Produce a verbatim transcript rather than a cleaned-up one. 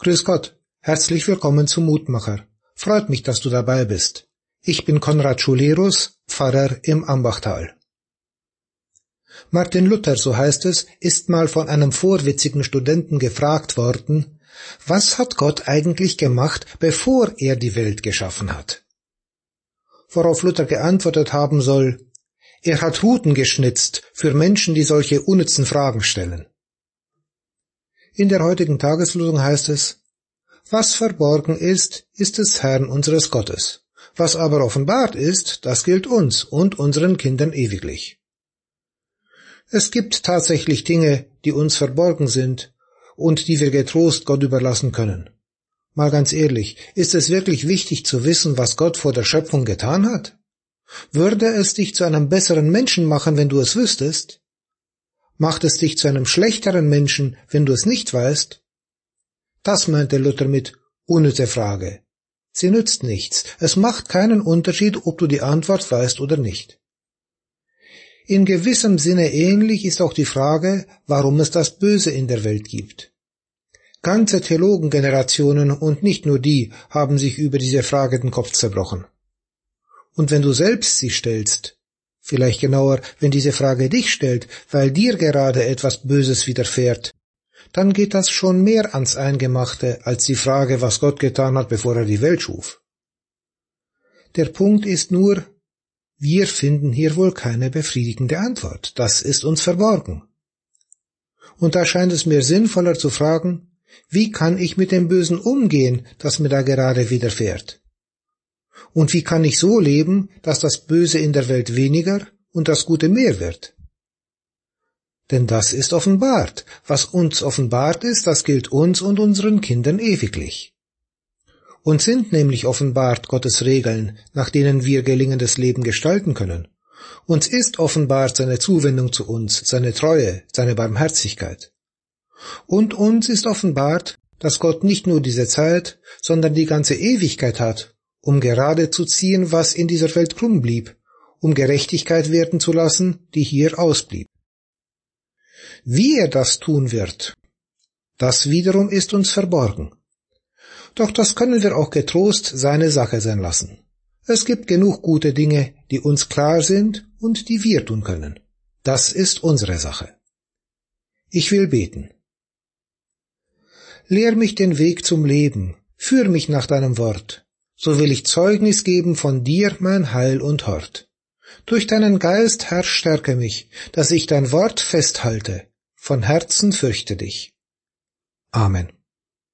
Grüß Gott, herzlich willkommen zum Mutmacher. Freut mich, dass du dabei bist. Ich bin Konrad Schulerus, Pfarrer im Ambachtal. Martin Luther, so heißt es, ist mal von einem vorwitzigen Studenten gefragt worden, was hat Gott eigentlich gemacht, bevor er die Welt geschaffen hat? Worauf Luther geantwortet haben soll, er hat Routen geschnitzt für Menschen, die solche unnützen Fragen stellen. In der heutigen Tageslosung heißt es, was verborgen ist, ist des Herrn unseres Gottes. Was aber offenbart ist, das gilt uns und unseren Kindern ewiglich. Es gibt tatsächlich Dinge, die uns verborgen sind und die wir getrost Gott überlassen können. Mal ganz ehrlich, ist es wirklich wichtig zu wissen, was Gott vor der Schöpfung getan hat? Würde es dich zu einem besseren Menschen machen, wenn du es wüsstest? Macht es dich zu einem schlechteren Menschen, wenn du es nicht weißt? Das meinte Luther mit unnütze Frage. Sie nützt nichts. Es macht keinen Unterschied, ob du die Antwort weißt oder nicht. In gewissem Sinne ähnlich ist auch die Frage, warum es das Böse in der Welt gibt. Ganze Theologengenerationen und nicht nur die haben sich über diese Frage den Kopf zerbrochen. Und wenn du selbst sie stellst, vielleicht genauer, wenn diese Frage dich stellt, weil dir gerade etwas Böses widerfährt, dann geht das schon mehr ans Eingemachte als die Frage, was Gott getan hat, bevor er die Welt schuf. Der Punkt ist nur, wir finden hier wohl keine befriedigende Antwort. Das ist uns verborgen. Und da scheint es mir sinnvoller zu fragen, wie kann ich mit dem Bösen umgehen, das mir da gerade widerfährt? Und wie kann ich so leben, dass das Böse in der Welt weniger und das Gute mehr wird? Denn das ist offenbart. Was uns offenbart ist, das gilt uns und unseren Kindern ewiglich. Uns sind nämlich offenbart Gottes Regeln, nach denen wir gelingendes Leben gestalten können. Uns ist offenbart seine Zuwendung zu uns, seine Treue, seine Barmherzigkeit. Und uns ist offenbart, dass Gott nicht nur diese Zeit, sondern die ganze Ewigkeit hat, um gerade zu ziehen, was in dieser Welt krumm blieb, um Gerechtigkeit werden zu lassen, die hier ausblieb. Wie er das tun wird, das wiederum ist uns verborgen. Doch das können wir auch getrost seine Sache sein lassen. Es gibt genug gute Dinge, die uns klar sind und die wir tun können. Das ist unsere Sache. Ich will beten. Lehr mich den Weg zum Leben, führ mich nach deinem Wort, so will ich Zeugnis geben von dir, mein Heil und Hort. Durch deinen Geist, Herr, stärke mich, dass ich dein Wort festhalte, von Herzen fürchte dich. Amen.